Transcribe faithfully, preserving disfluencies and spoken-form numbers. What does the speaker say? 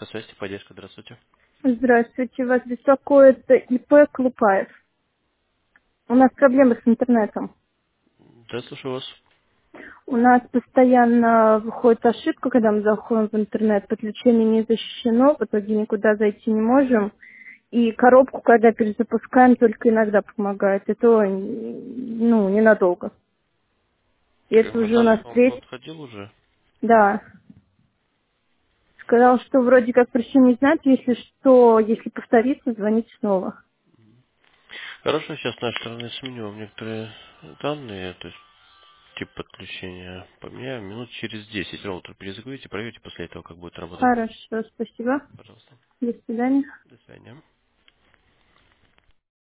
связи, поддержка, здравствуйте. Здравствуйте, вас беспокоит ИП Клупаев. У нас проблемы с интернетом. Да, слушаю вас. У нас постоянно выходит ошибка, когда мы заходим в интернет, подключение не защищено, в итоге никуда зайти не можем. И коробку, когда перезапускаем, только иногда помогает. Это, ну, ненадолго. Э, Если уже у нас Михаил вам треть, подходил уже? да. Сказал, что вроде как причину не знает, если что, если повторится, звоните снова. Хорошо, сейчас с нашей стороны сменю вам некоторые данные, то есть тип подключения поменяю. Минут через десять роутер перезагрузите, проверьте после этого, как будет работать. Хорошо, спасибо. Пожалуйста. До свидания. До свидания.